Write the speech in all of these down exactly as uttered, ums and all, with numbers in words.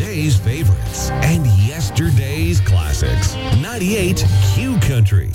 today's favorites and yesterday's classics. ninety-eight Q Country.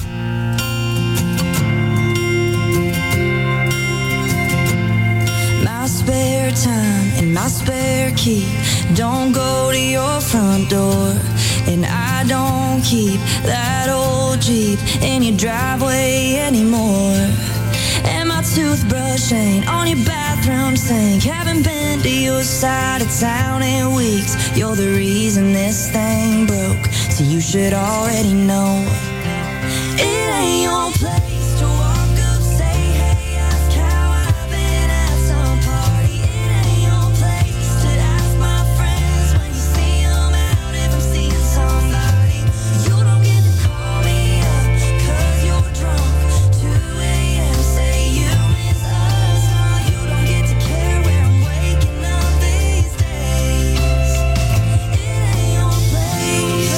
My spare time and my spare key don't go to your front door, and I don't keep that old Jeep in your driveway anymore. And my toothbrush ain't on your bathroom sink. Haven't been to your side of town in weeks. You're the reason this thing broke, so you should already know it ain't your place to walk up, say hey, ask how I've been at some party. It ain't your place to ask my friends when you see 'em out if I'm seeing somebody. You don't get to call me up 'cause you're drunk. two a.m. say you miss us. No, you don't get to care where I'm waking up these days. It ain't your place.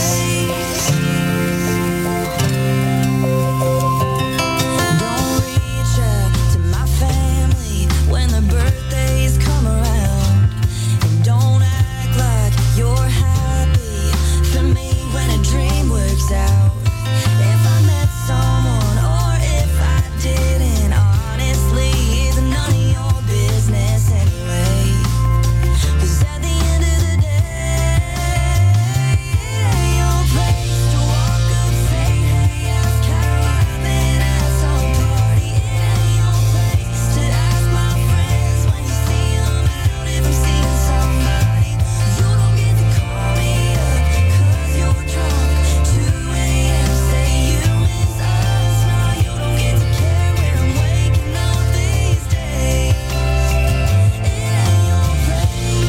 Don't reach out to my family when their birthdays come around, and don't act like you're happy for me when a dream works out. If I met someone or if I didn't, honestly, it's none of your business anyway. 'Cause at the end of the day, it ain't your place to walk up, say hey, ask how I've been at some party. It ain't your place to ask my friends when you see 'em out if I'm seeing somebody. You don't get to call me up 'cause you're drunk. two a.m. say you miss us. No, you don't get to care where I'm waking up these days. It ain't your place.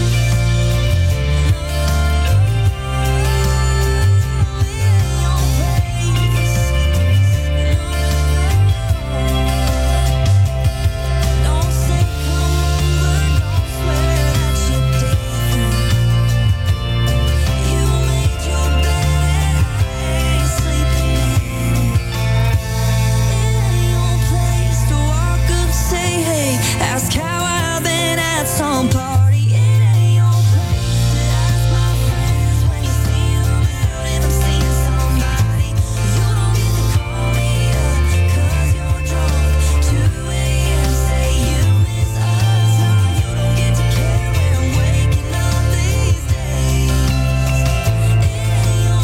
Don't say come over, don't swear that you're different. You made your bed and I ain't sleeping in it. It ain't your place to walk up, say hey, ask how I've been at some party. It ain't your place to ask my friends when you see 'em out if I'm seeing somebody. You don't get to call me up 'cause you're drunk. two a.m. say you miss us. No, you don't get to care where I'm waking up these days. It ain't your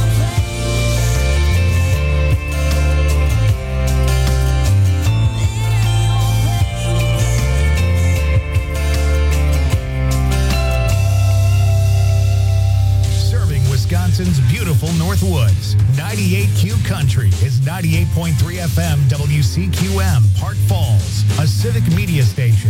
Serving Wisconsin's beautiful North Woods. ninety-eight Q Country is ninety-eight point three F M W C Q M, Park Falls, a civic media station.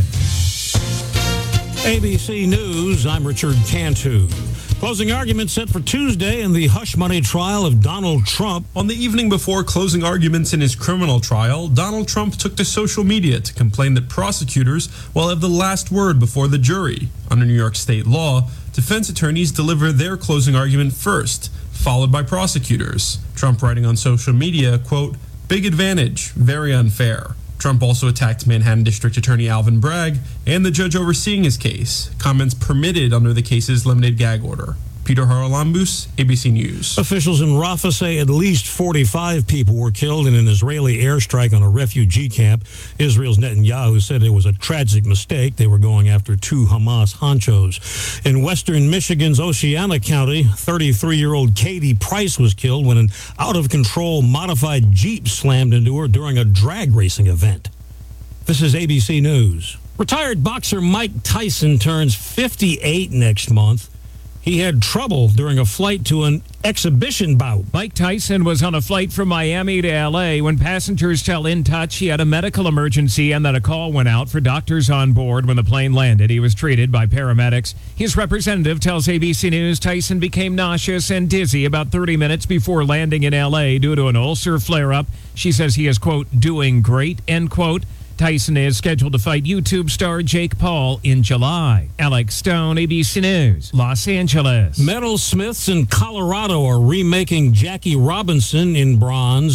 A B C News, I'm Richard Cantu. Closing arguments set for Tuesday in the hush money trial of Donald Trump. On the evening before closing arguments in his criminal trial, Donald Trump took to social media to complain that prosecutors will have the last word before the jury. Under New York state law, defense attorneys deliver their closing argument first, followed by prosecutors. Trump writing on social media, quote, "Big advantage, very unfair." Trump also attacked Manhattan District Attorney Alvin Bragg and the judge overseeing his case, comments permitted under the case's limited gag order. Peter Haralambous, A B C News. Officials in Rafah say at least forty-five people were killed in an Israeli airstrike on a refugee camp. Israel's Netanyahu said it was a tragic mistake. They were going after two Hamas honchos. In western Michigan's Oceana County, thirty-three-year-old Katie Price was killed when an out-of-control modified Jeep slammed into her during a drag racing event. This is A B C News. Retired boxer Mike Tyson turns fifty-eight next month. He had trouble during a flight to an exhibition bout. Mike Tyson was on a flight from Miami to L A when passengers tell In Touch he had a medical emergency and that a call went out for doctors on board. When the plane landed, he was treated by paramedics. His representative tells A B C News Tyson became nauseous and dizzy about thirty minutes before landing in L A due to an ulcer flare-up. She says he is, quote, doing great, end quote. Tyson is scheduled to fight YouTube star Jake Paul in July. Alex Stone, A B C News, Los Angeles. Metalsmiths in Colorado are remaking Jackie Robinson in bronze.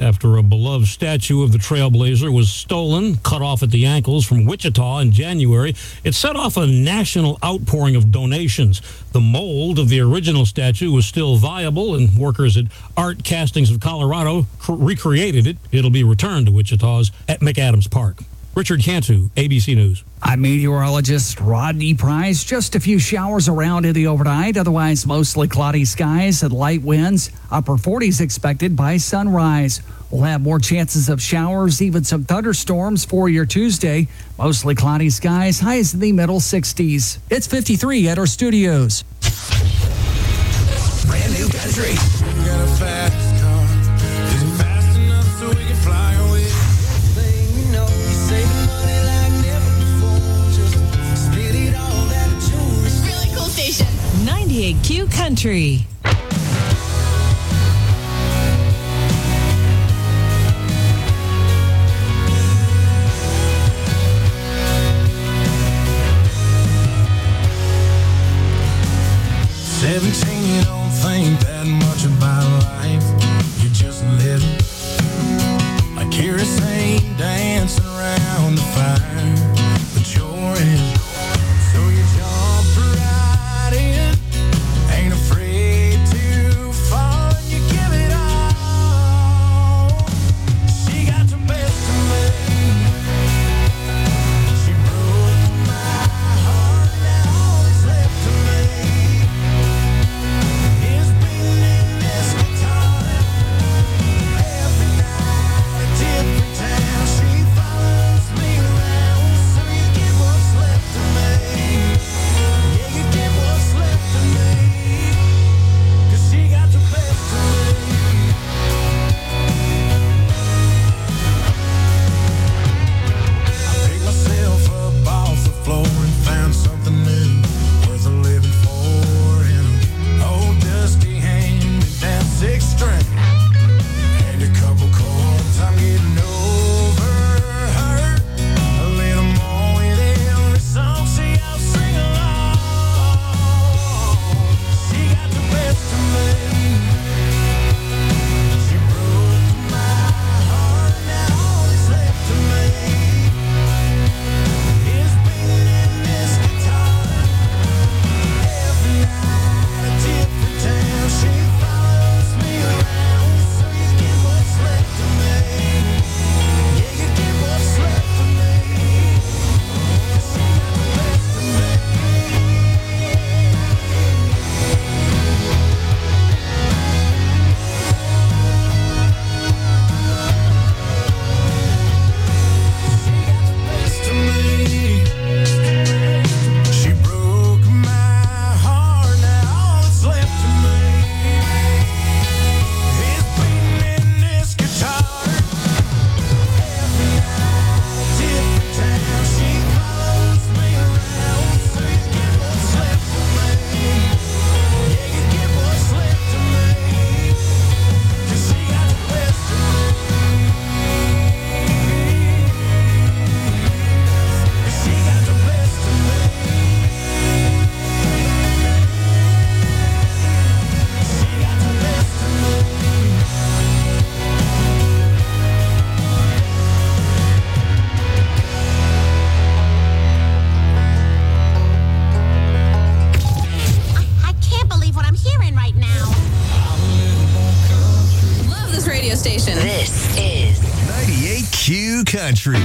after a beloved statue of the Trailblazer was stolen, cut off at the ankles from Wichita in January. It set off a national outpouring of donations. The mold of the original statue was still viable, and workers at Art Castings of Colorado cr- recreated it. It'll be returned to Wichita's at McAdams Park. Richard Cantu, A B C News. I'm meteorologist Rodney Price. Just a few showers around in the overnight. Otherwise, mostly cloudy skies and light winds. Upper forties expected by sunrise. We'll have more chances of showers, even some thunderstorms for your Tuesday. Mostly cloudy skies, highs in the middle sixties. It's fifty-three at our studios. Brand new country. We got a fast car. Is it fast enough so we can fly away? You know, you save money like never before. Just spit it all that jewelry. Really cool station. ninety-eight Q Country. Seventeen, you don't think that much about life. You just live it. Like kerosene dancing around the fire. But you're in. So you jump right in. Ain't afraid to fall. And you give it all. She got the best of me. She broke my heart. Now all that's left of me. Country.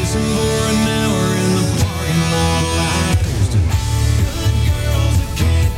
Can't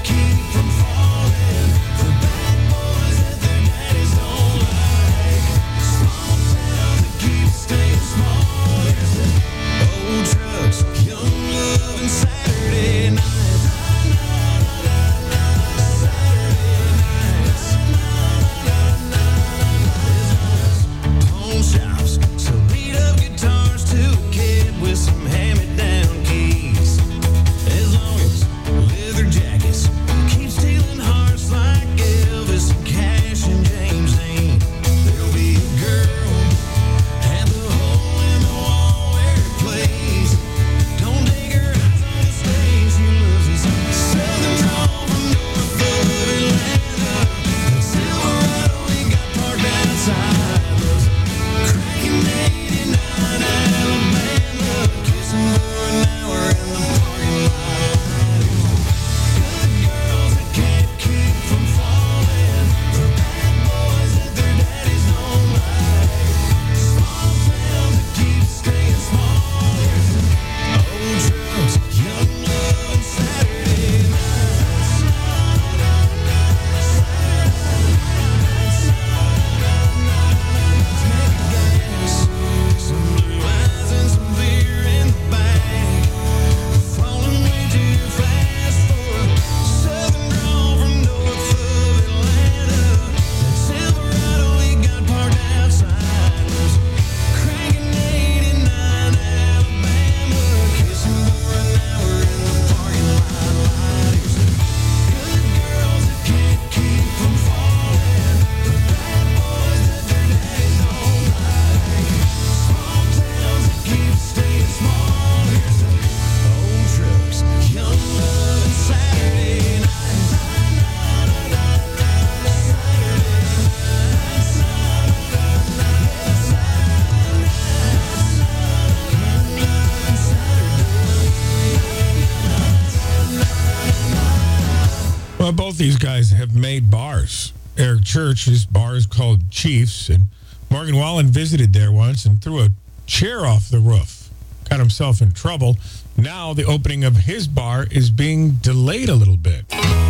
Well, both these guys have made bars. Eric Church, his bar is called Chiefs, and Morgan Wallen visited there once and threw a chair off the roof. Got himself in trouble. Now the opening of his bar is being delayed a little bit.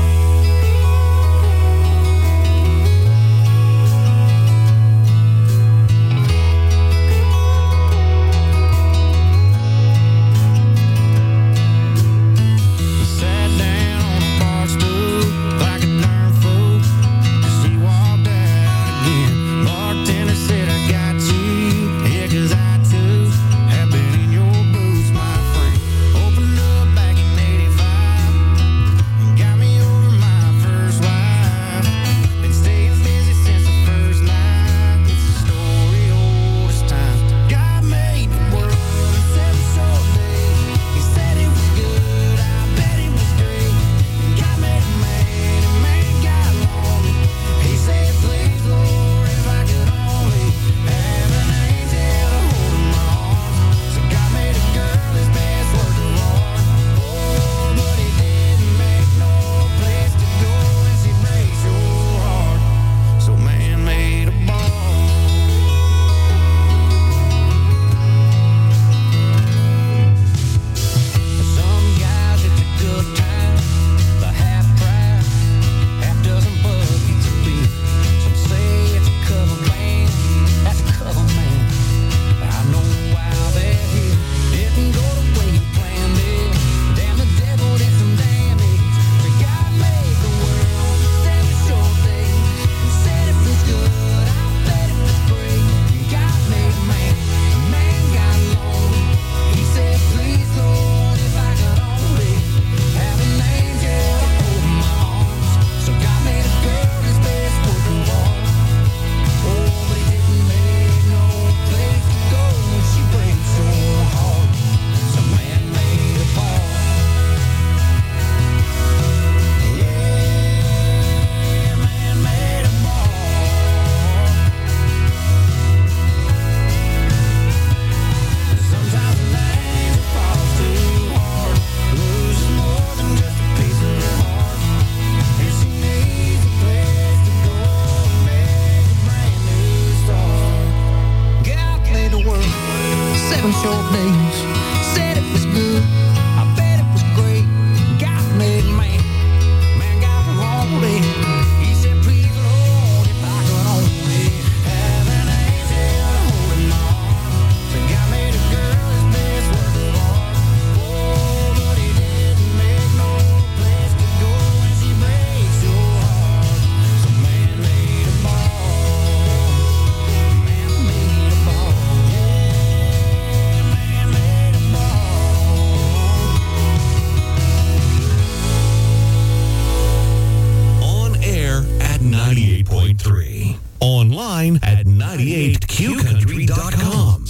At ninety-eight Q country dot com.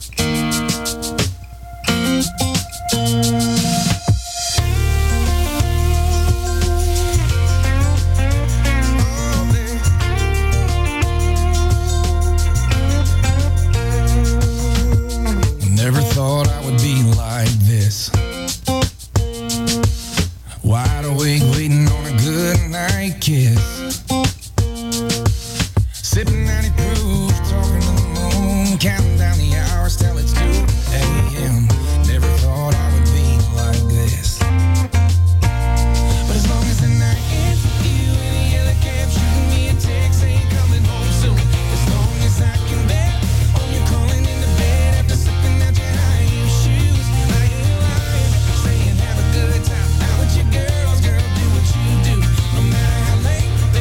Never thought I would be like this. Wide awake, waiting on a good night kiss. Sitting at a proof, talking to the moon, counting down the hours till it's two a.m. Never thought I would be like this. But as long as the night ends with you in a yellow cab, shooting me a text, ain't coming home soon. As long as I can bet on you calling into bed after slipping out your high shoes. Are you lying? Saying have a good time. Now with your girls, girl, do what you do. No matter how late.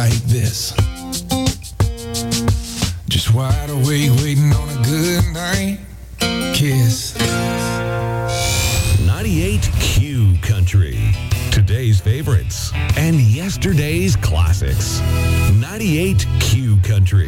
like this. Just wide awake, waiting on a good night kiss. ninety-eight Q Country. Today's favorites and yesterday's classics. ninety-eight Q Country.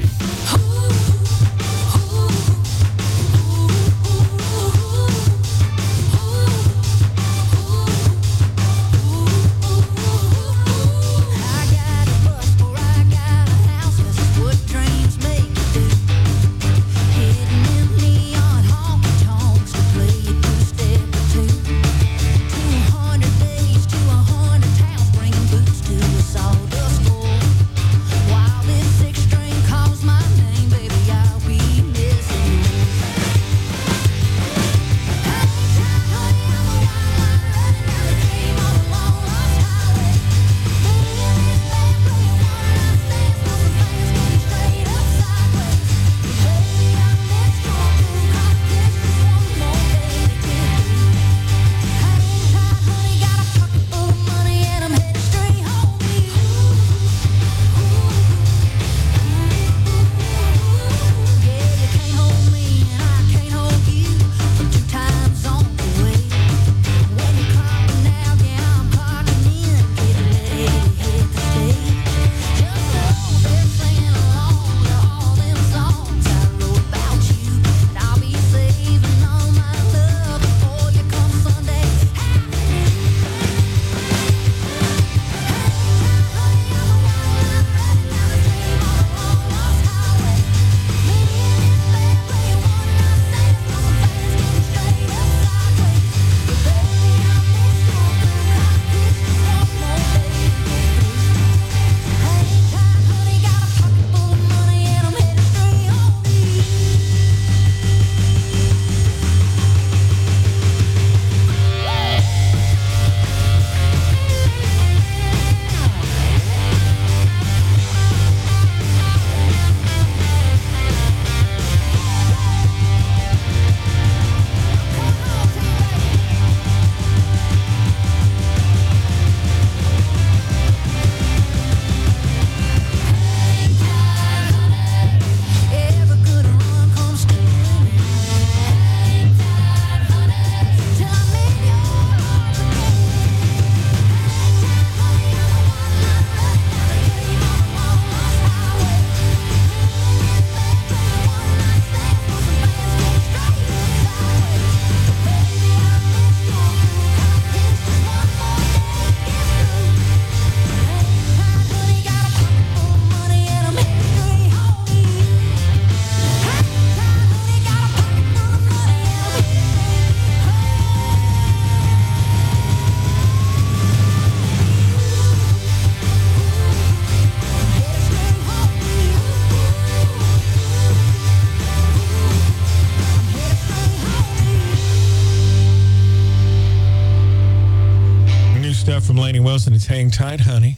From Lainey Wilson, it's Hang Tight, Honey.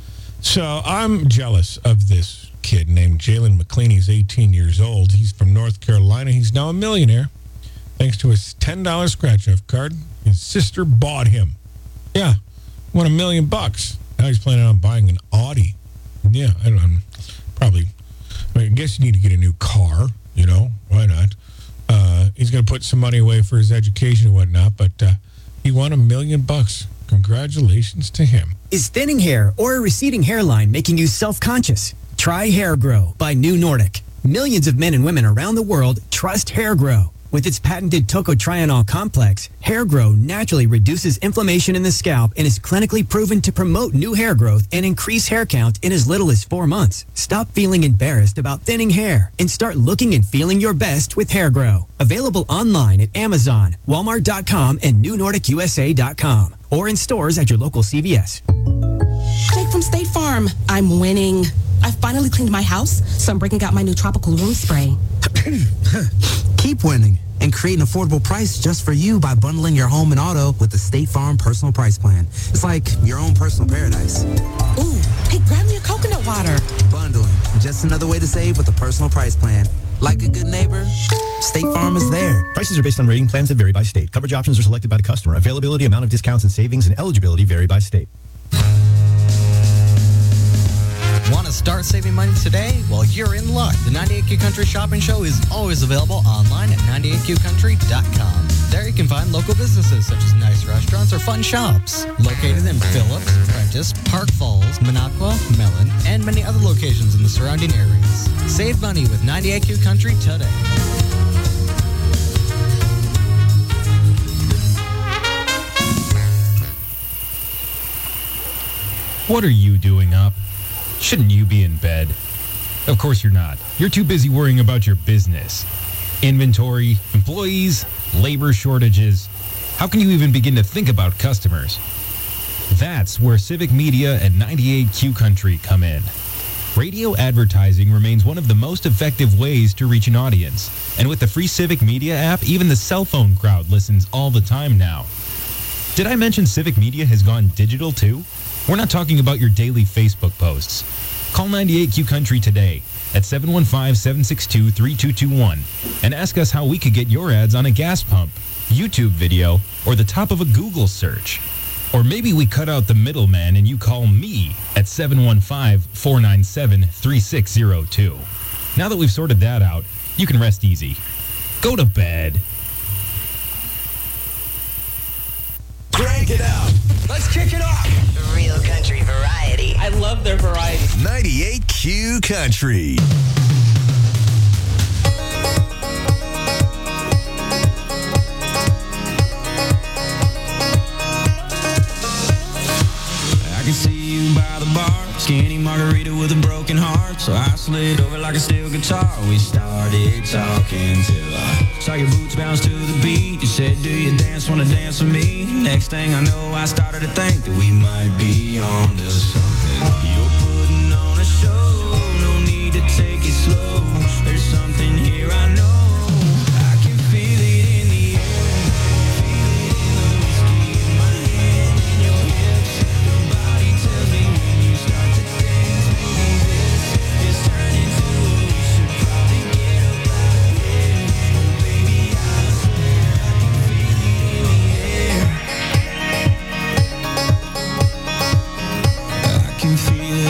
So I'm jealous of this kid named Jalen McLean. He's eighteen years old. He's from North Carolina. He's now a millionaire thanks to his ten dollars scratch-off card. His sister bought him. Yeah, won a million bucks. Now he's planning on buying an Audi. Yeah, I don't know. Probably. I mean, I guess you need to get a new car, you know. Why not? Uh, he's going to put some money away for his education and whatnot, but uh, he won a million bucks. Congratulations to him. Is thinning hair or a receding hairline making you self-conscious? Try Hair Grow by New Nordic. Millions of men and women around the world trust Hair Grow. With its patented tocotrienol complex, Hair Grow naturally reduces inflammation in the scalp and is clinically proven to promote new hair growth and increase hair count in as little as four months. Stop feeling embarrassed about thinning hair and start looking and feeling your best with Hair Grow. Available online at Amazon, Walmart dot com, and New Nordic U S A dot com, or in stores at your local C V S. Jake from State Farm. I'm winning. I finally cleaned my house, so I'm breaking out my new tropical room spray. Keep winning and create an affordable price just for you by bundling your home and auto with the State Farm Personal Price Plan. It's like your own personal paradise. Ooh, hey, grab me a coconut water. Bundling, just another way to save with a personal price plan. Like a good neighbor, State Farm is there. Prices are based on rating plans that vary by state. Coverage options are selected by the customer. Availability, amount of discounts and savings, and eligibility vary by state. Want to start saving money today? Well, you're in luck. The ninety-eight Q Country Shopping Show is always available online at ninety-eight q country dot com. There you can find local businesses such as nice restaurants or fun shops. Located in Phillips, Prentice, Park Falls, Minocqua, Mellon, and many other locations in the surrounding areas. Save money with ninety-eight Q Country today. What are you doing up? Shouldn't you be in bed? Of course you're not. You're too busy worrying about your business. Inventory, employees, labor shortages. How can you even begin to think about customers? That's where Civic Media and ninety-eight Q Country come in. Radio advertising remains one of the most effective ways to reach an audience. And with the free Civic Media app, even the cell phone crowd listens all the time now. Did I mention Civic Media has gone digital too? We're not talking about your daily Facebook posts. Call ninety-eight Q Country today at seven one five, seven six two, three two two one and ask us how we could get your ads on a gas pump, YouTube video, or the top of a Google search. Or maybe we cut out the middleman and you call me at seven one five, four nine seven, three six zero two. Now that we've sorted that out, you can rest easy. Go to bed. Crank it up. Let's kick it off. Real country variety. I love their variety. ninety-eight Q Country. I can see you by the bar, skinny margarita with a broken heart. So I slid over like a steel guitar. We started talking till I saw your boots bounce to the beat. You said, do you dance, wanna dance with me? Next thing I know, I started to think that we might be on to something. You're putting on a show, no need to take it slow. There's something here I know. I can feel it in the air, feel it in the whiskey in my hand, in your hips. Your body tells me when you start to dance, maybe this is turning to what we should probably get up out of here. Baby, I swear I can feel it in the air. I can feel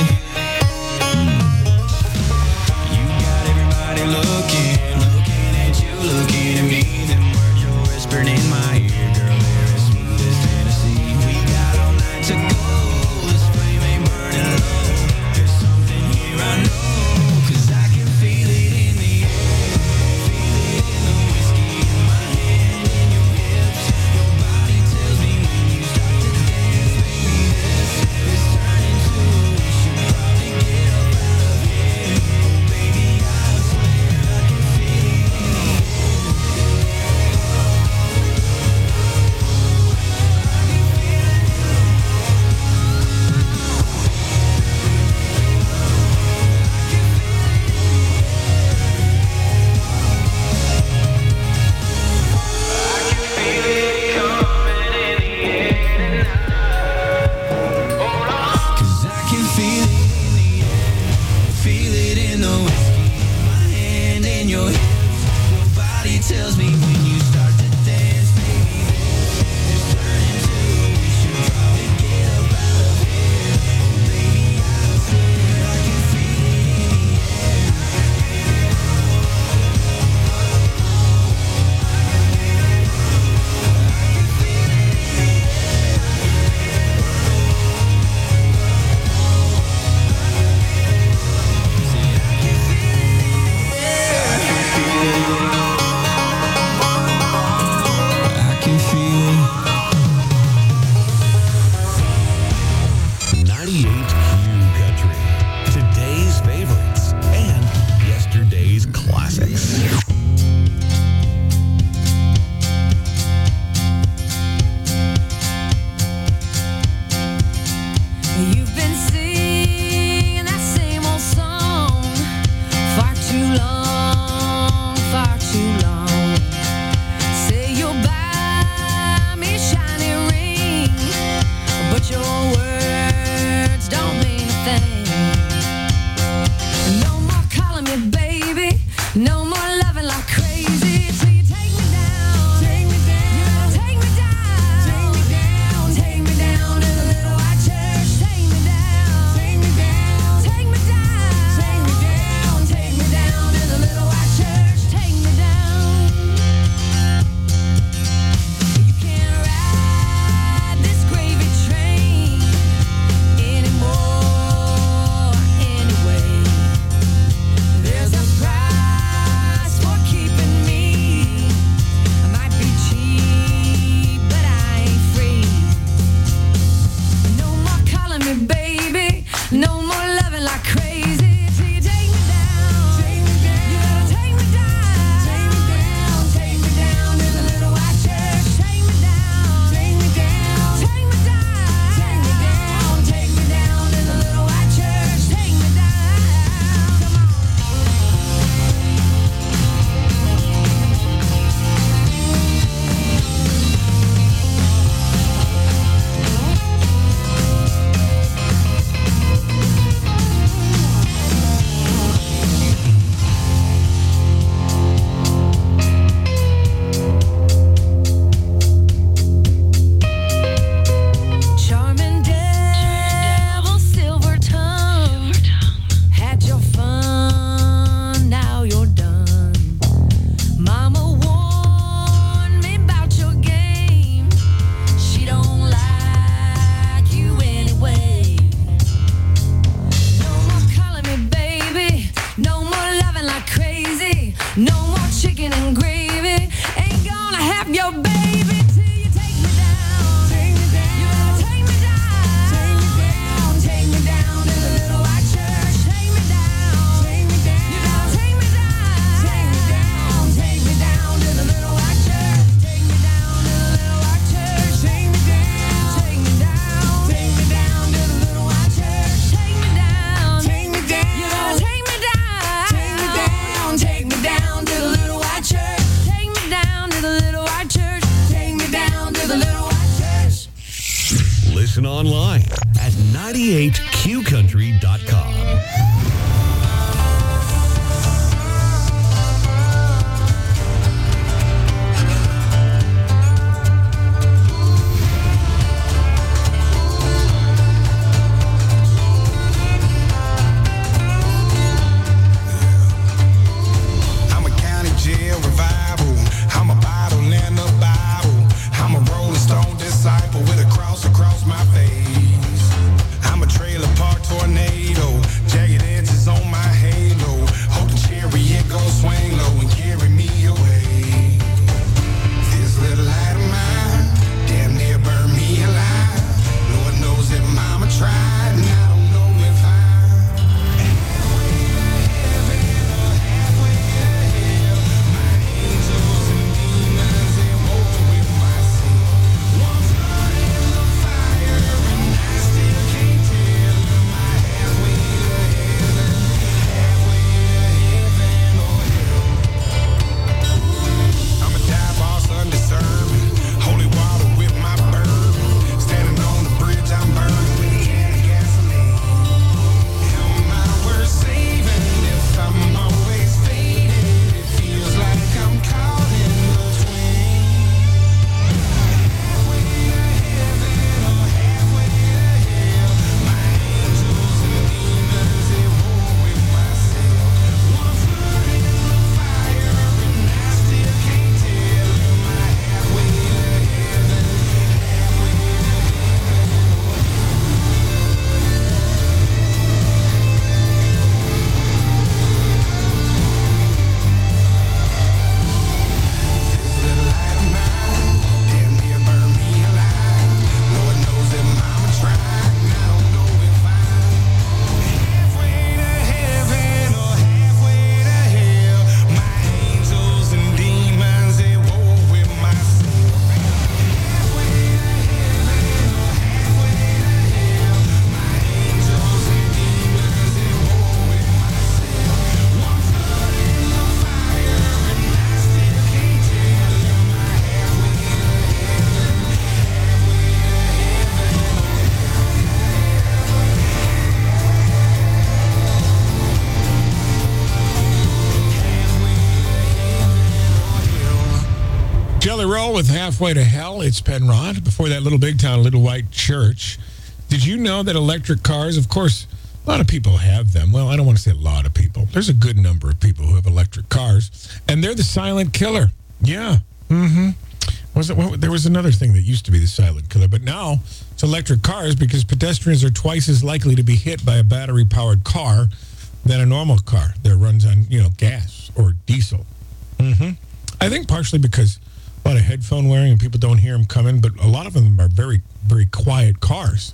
Listen online at ninety-eight q country dot com. Roll with Halfway to Hell. It's Penrod. Before that, Little Big Town, Little White Church. Did you know that electric cars, of course, a lot of people have them. Well, I don't want to say a lot of people. There's a good number of people who have electric cars, and they're the silent killer. Yeah. Mm-hmm. Was it? Well, there was another thing that used to be the silent killer, but now it's electric cars because pedestrians are twice as likely to be hit by a battery-powered car than a normal car that runs on, you know, gas or diesel. Mm-hmm. I think partially because a lot of headphone wearing and people don't hear them coming, but a lot of them are very, very quiet cars.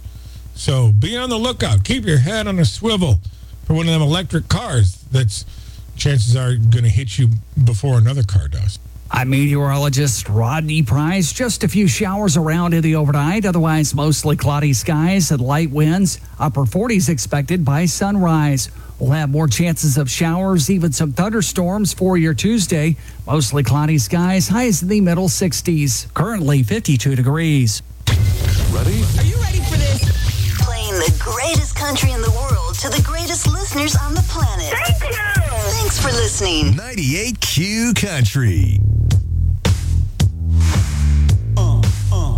So be on the lookout. Keep your head on a swivel for one of them electric cars that's chances are going to hit you before another car does. I'm meteorologist Rodney Price. Just a few showers around in the overnight. Otherwise, mostly cloudy skies and light winds. Upper forties expected by sunrise. We'll have more chances of showers, even some thunderstorms for your Tuesday. Mostly cloudy skies, highs in the middle sixties. Currently fifty-two degrees. Ready? Are you ready for this? Playing the greatest country in the world to the greatest listeners on the planet. Thank you! Thanks for listening. ninety-eight Q Country. Uh, uh.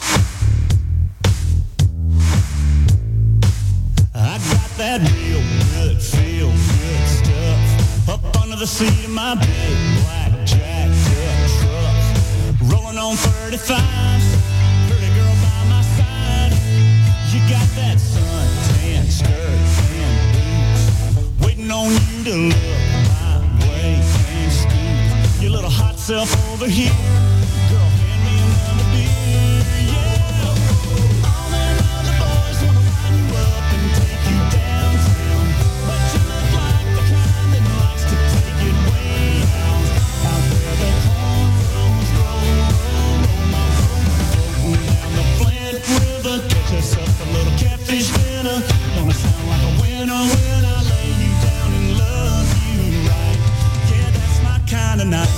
I got that real good, feel good stuff up under the seat of my big black jacked up truck, rolling on thirty-five. Pretty girl by my side. You got that suntan skirt and boots, waiting on you to look my way and scoot your little hot self over here. Girl, hand me another beer, yeah. All them other boys wanna line you up and take you downtown, but you look like the kind that likes to take it way out, out where the cornrows roll, roll, roll, my roll, floating down the Flint River. Get yourself a little catfish dinner. Gonna sound like a winner when I lay you down and love you right. Yeah, that's my kind of night.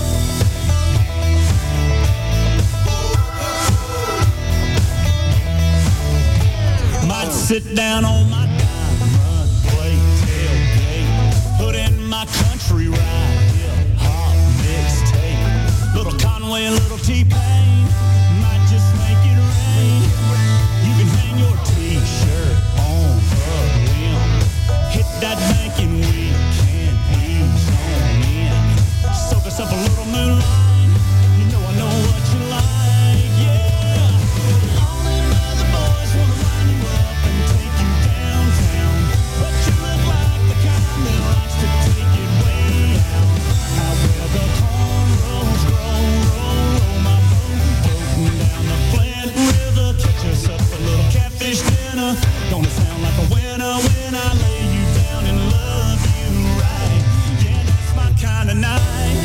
sit down on my diamond plate tailgate, put in my country ride, hip hop mixtape, little Conway, little T-Pain, might just make it rain. You can hang your T-shirt on a limb, hit that banking weekend, ease on in, soak us up a little moonlight. You know I know what you like, yeah. All them other boys wanna line you up and take you downtown, but you look like the kind that likes to take it way out. Out where the cornrows grow, roll, roll my boat, floating down the Flint River, catch us up a little catfish dinner. Gonna sound like a winner when I lay you down and love you right. Yeah, that's my kind of night.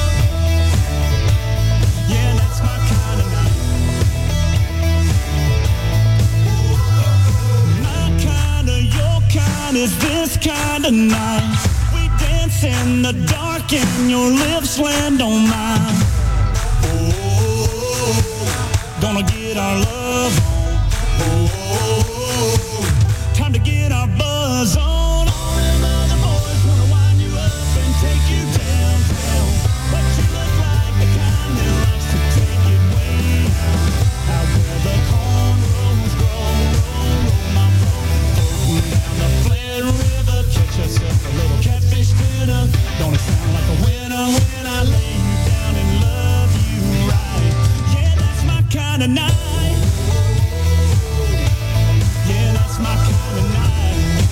Yeah, that's my kind of night. My kind of, your kind is this kind of night. We dance in the dark and your lips land on mine. Oh, gonna get our love on. Oh, time to get our buzz on. All them other boys wanna wind you up and take you downtown, but you look like the kind that likes to take it way out. Out where the cornrows grow, roll, roll my boat, floating down the Flint River, catch us up a little catfish dinner. Gonna sound like a winner when I lay you down and love you right. Yeah, that's my kind of night. Yeah, that's my kind of night.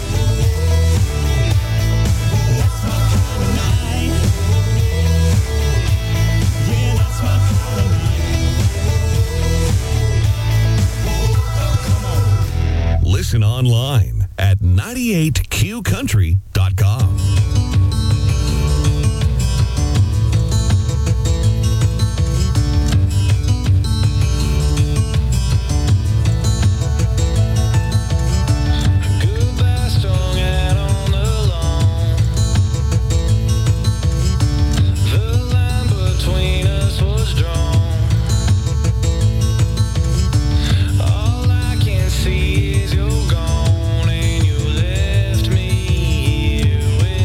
That's my kind of night. Yeah, that's my kind of night. Listen online at ninety-eight q country dot com. Goodbye strung out on the lawn. The line between us was drawn. All I can see is you're gone, and you left me here with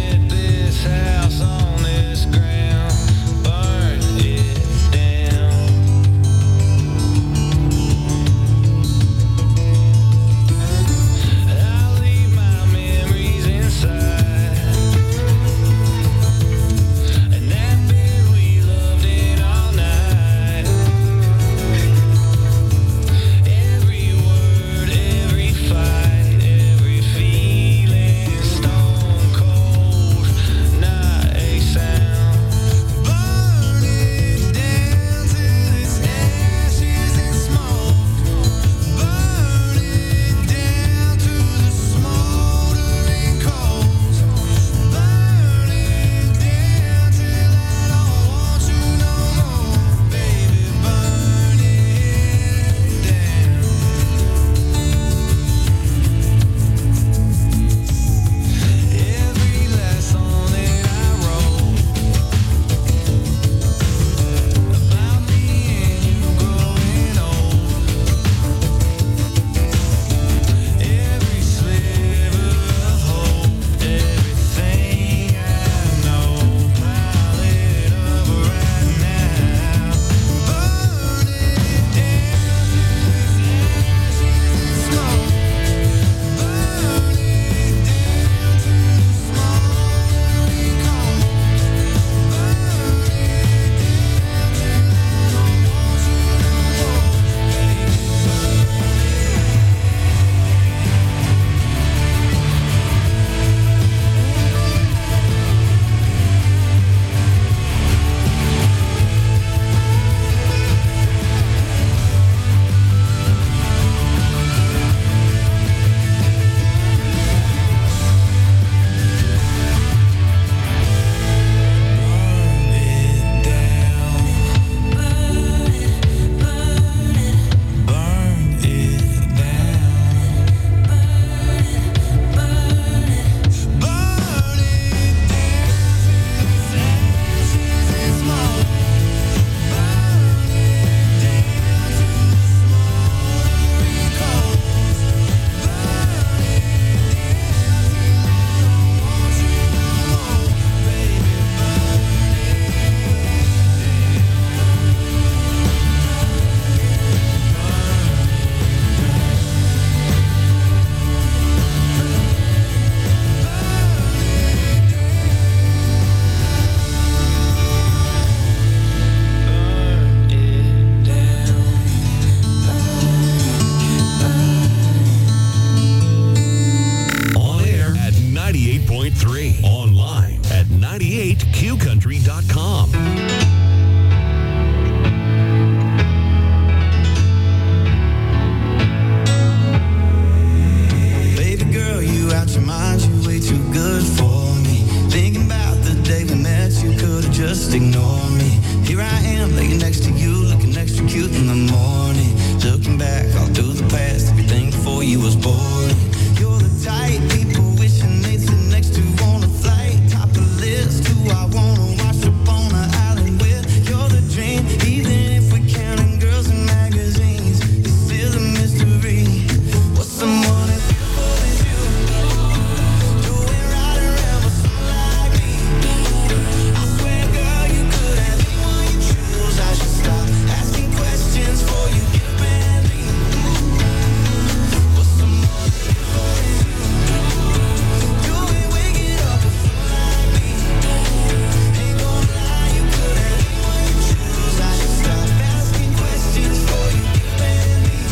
just ignore me. Here I am, laying next to you, looking extra cute in the morning. Looking back all through the past, everything before you was boring. You're the type people wishing they'd sit next to on a flight. Top of the list, who I wanna wash up on an island with. You're the dream, even if we're counting girls in magazines. It's still a mystery. What's someone as beautiful as you doing right around with someone like me? I swear, girl, you could have anyone you choose. I should stop asking questions before you get up and leave. What's someone as beautiful as you doing waking up with someone like me? Ain't gonna lie, you could have anyone you choose. I should stop asking questions before you get up and leave.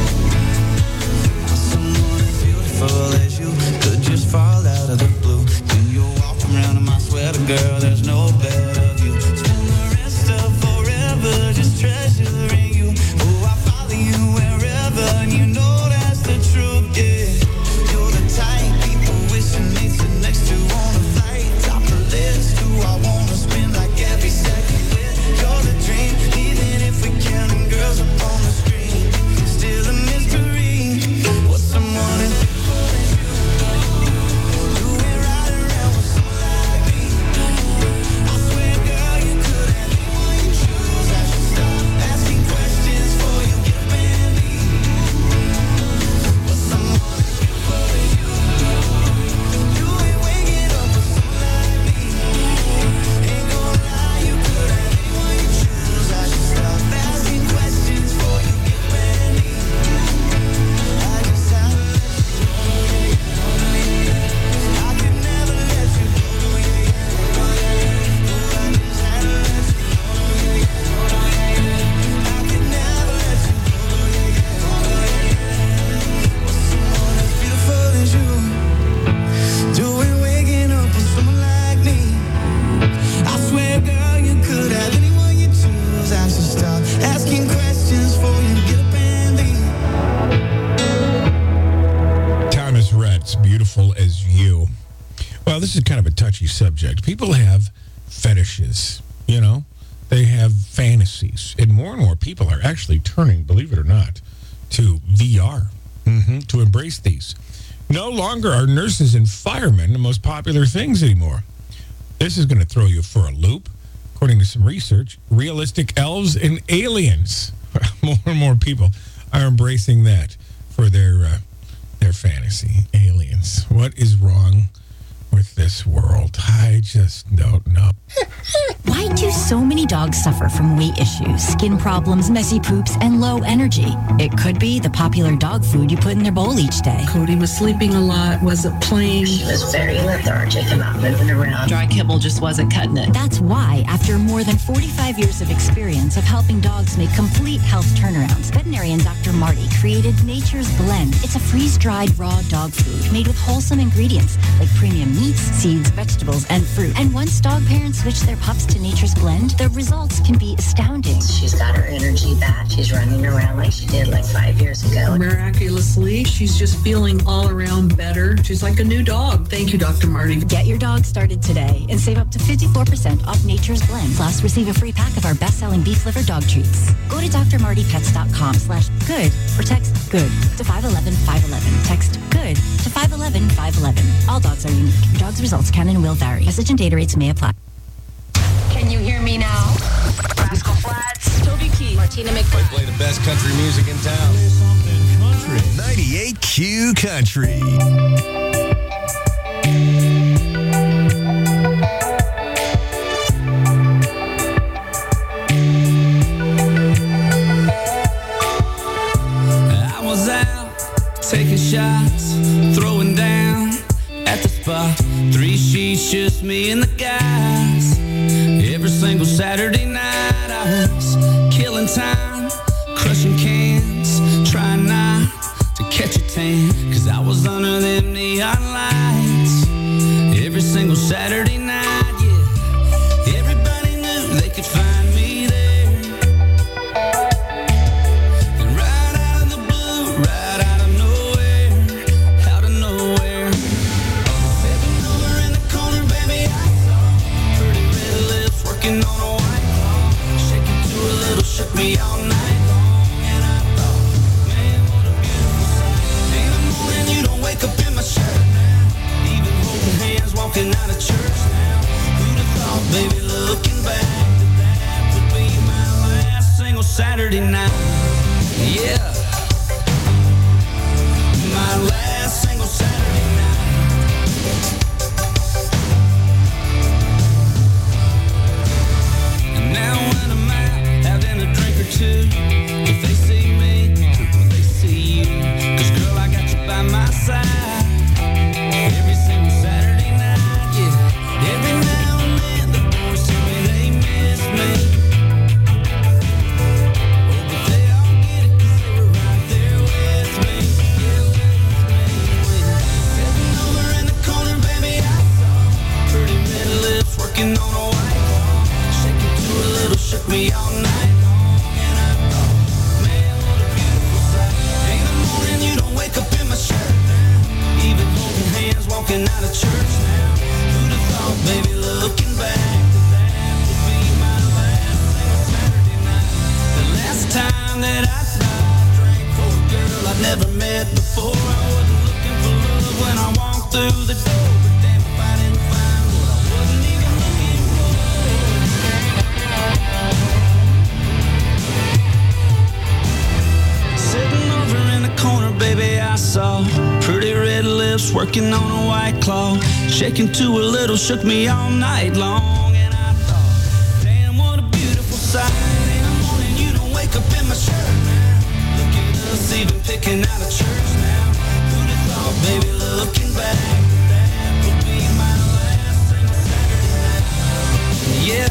Someone as beautiful as you could just fall out of the blue. Do you walk around in my sweater, girl? There's no better view. Spend the rest of forever just treasuring you. Oh, I follow you wherever, and you know that's the truth, yeah. You're the type people wishing they sit next to on a flight. Top of the list, who I wanna spend like every second with. You're the dream, even if we're counting girls up on the screen. Still a mystery. What's someone as beautiful as you doing right around with someone like me? I swear, girl, you could have anyone you choose. I should stop asking questions before you get up and leave. What's someone as beautiful as you doing waking up with someone like me? Ain't gonna lie, you could have anyone you choose. I should stop asking questions before you get up and leave. I just had to let you go, yeah, yeah. I could never let you go, yeah, yeah. Oh, I just had to let you go, yeah, yeah. I could never let you go, yeah, yeah. What's someone as beautiful as you doing waking up with someone like me? I swear, girl, you could have anyone you choose. I should stop asking questions before you get up and leave. Thomas Rhett's Beautiful as You. Well, this is kind of a touchy subject. People have fetishes, you know? They have fantasies. And more and more people are actually turning, believe it or not, to V R hmm to embrace these. No longer are nurses and firemen the most popular things anymore. This is going to throw you for a loop. According to some research, realistic elves and aliens. More and more people are embracing that for their uh, their fantasy. Aliens. What is wrong with this world? I just don't know. Why do so many dogs suffer from weight issues, skin problems, messy poops, and low energy? It could be the popular dog food you put in their bowl each day. Cody was sleeping a lot, wasn't playing. She was very lethargic and not moving around. Dry kibble just wasn't cutting it. That's why, after more than forty-five years of experience of helping dogs make complete health turnarounds, veterinarian Doctor Marty created Nature's Blend. It's a freeze-dried raw dog food made with wholesome ingredients like premium meats, seeds, vegetables, and fruit. And once dog parents switch their pups to Nature's Blend, the results can be astounding. She's got her energy back. She's running around like she did like five years ago. Miraculously, she's just feeling all around better. She's like a new dog. Thank you, Doctor Marty. Get your dog started today and save up to fifty-four percent off Nature's Blend. Plus, receive a free pack of our best-selling beef liver dog treats. Go to drmartypets.com slash good or text good to five one one five one one. Text good to five one one five one one. All dogs are unique. Your dog's results can and will vary. Message and data rates may apply. Can you hear me now? Rascal Flatts, Toby Keith, Martina McBride. Play the best country music in town. Play something country. ninety-eight Q Country. I was out taking shots, throwing down at the spot. Three sheets, just me and the guys. Every single Saturday night I was killing time, crushing cans, trying not to catch a tan, cause I was under them neon lights. Every single Saturday night, yeah. Everybody knew they could find me there. And right out of the blue, right out of nowhere, out of nowhere, stepping over in the corner, baby, I saw pretty red lips working on just working on a white claw. Shaking to a little, shook me all night long. And I thought, damn, what a beautiful sight. In the morning, you don't wake up in my shirt now. Look at us, even picking out a church now. Who'd have thought, baby, looking back, that would be my last single Saturday night. Yeah.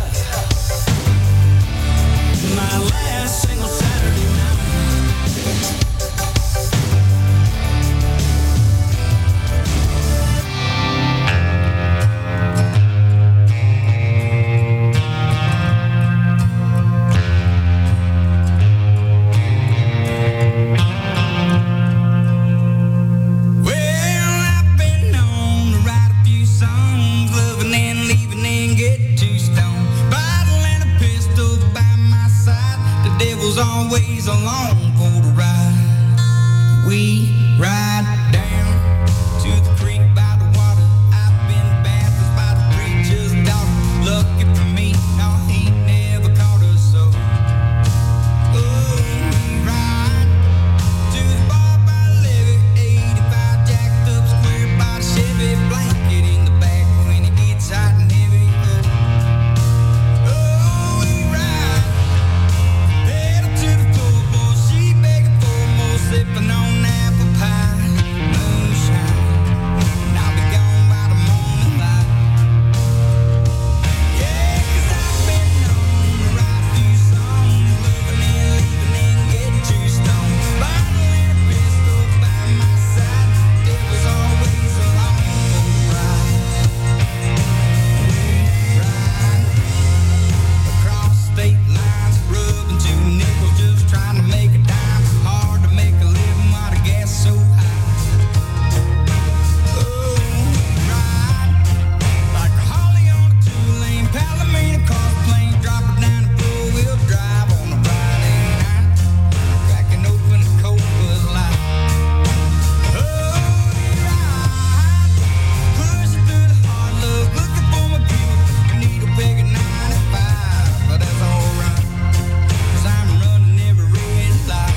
My last single Saturday night. Always along for the ride. We ride down to the creek by the water. I've been baptized by the preacher's daughter. Lucky for me, no, he never caught us so. Oh, we ride to the bar by the levee. eighty-five jacked up square by the Chevy. Blanket in the back when it gets hot and heavy. Oh, we ride. Sipping on apple pie, moonshine, and I'll be gone by the morning light. Yeah, 'cause I've been known to write a few songs, loving and leaving and getting too stoned. Bottle and a pistol by my side, devil's always along for the ride. We ride across state lines, rubbing two nickels, just trying to make a dime. Hard to make a living while the gas so high. Oh, ride like a Holly on a two-lane Palomino car plane, drop it down the four-wheel drive on a Friday night, cracking open a cold Bud Light. Oh, ride, pushing through the hard love, looking for my people, needle peg at ninety-five, but that's alright, 'cause I'm running every red light.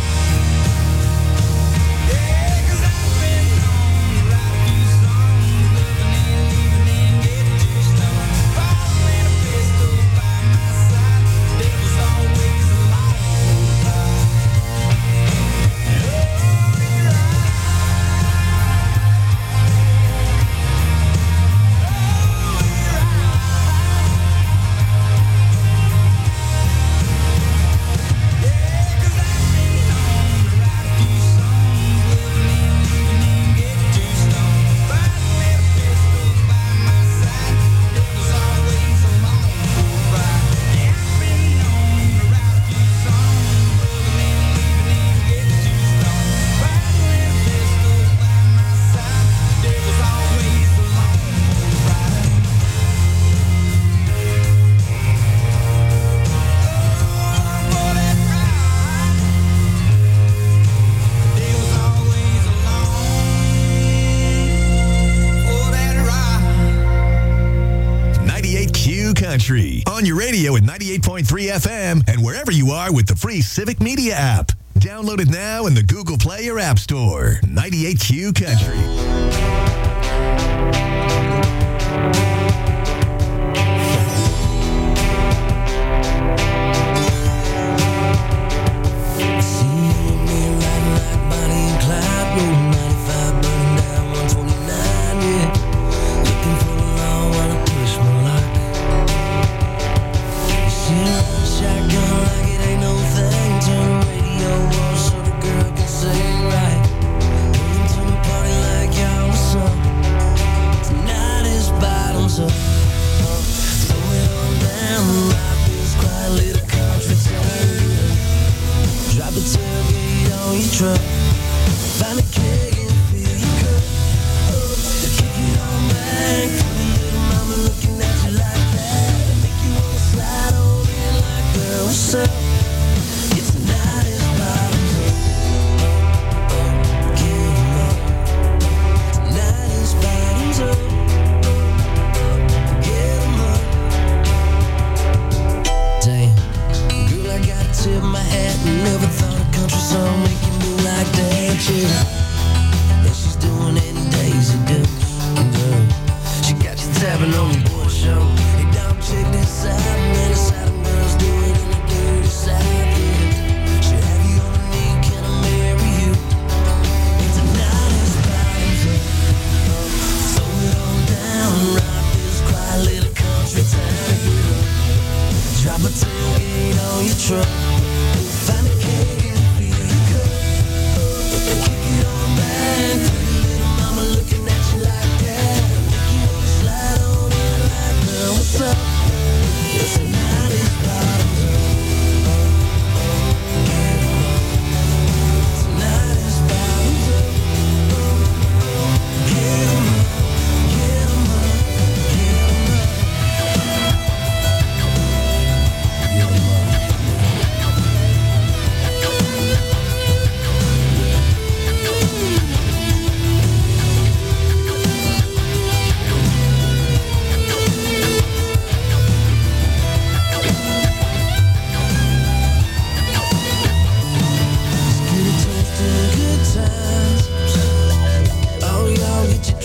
Country on your radio at ninety-eight point three F M and wherever you are with the free Civic Media app. Download it now in the Google Play or App Store. ninety-eight Q Country.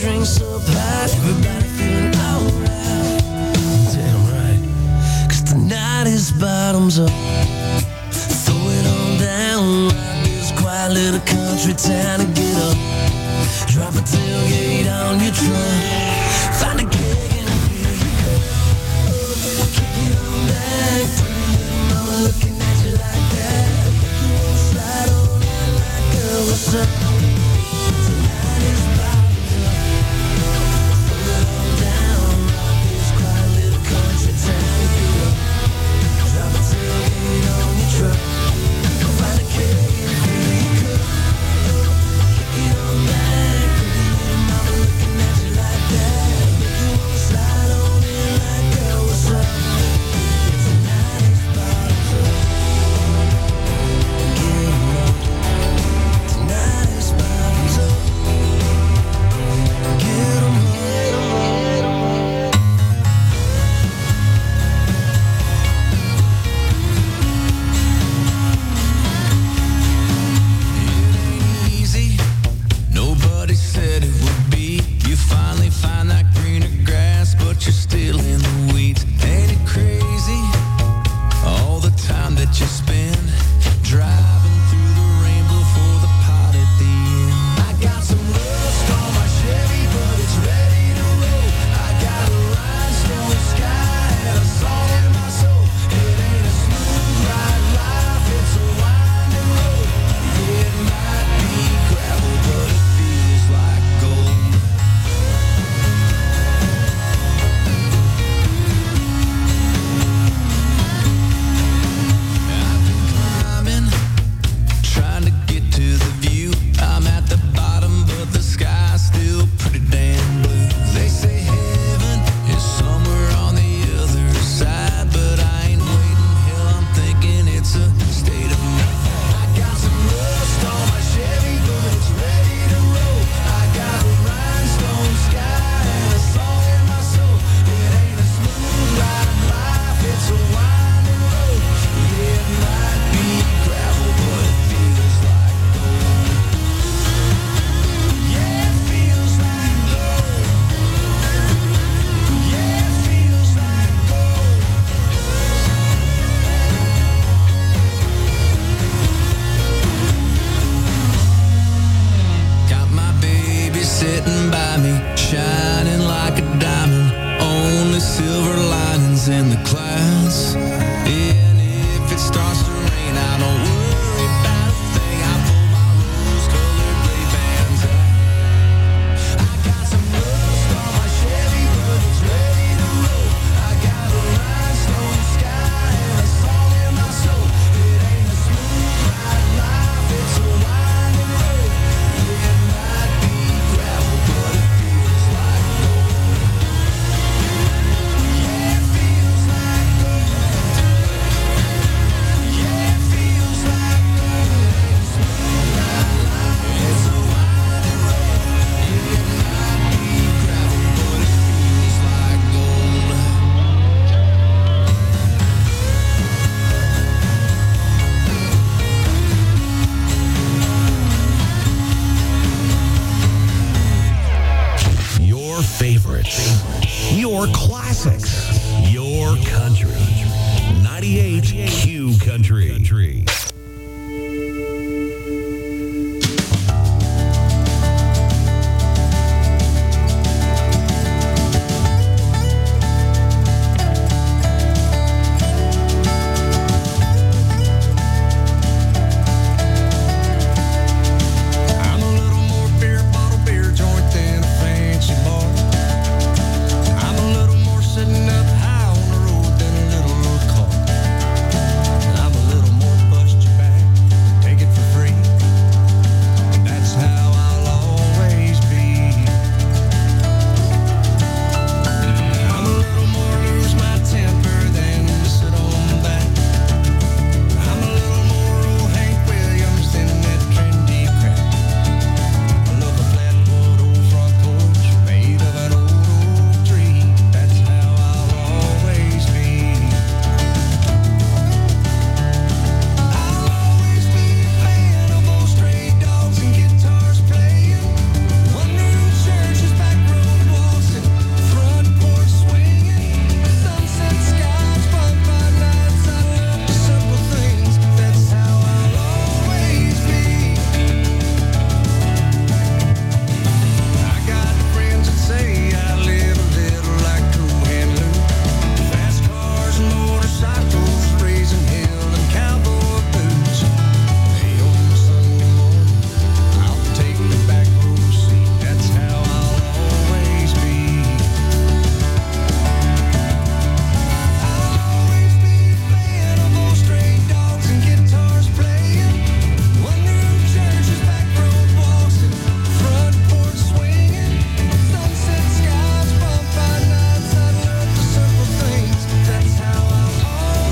drinks up high, everybody feeling alright. Damn right. Cause tonight is bottoms up. Throw it on down like this quiet little country town and get up. Drop a tailgate on your truck. Find a keg and fill your cup. Kick it on back. Pretty mama looking at you like that. You won't slide on in like girl, what's up? Tonight is bottoms up. Throw it on down like this quiet little country town and get up. Drop a tailgate on your truck. Find a keg and fill your cup. Kick it on back. Your classics. Your country. ninety-eight Q Country.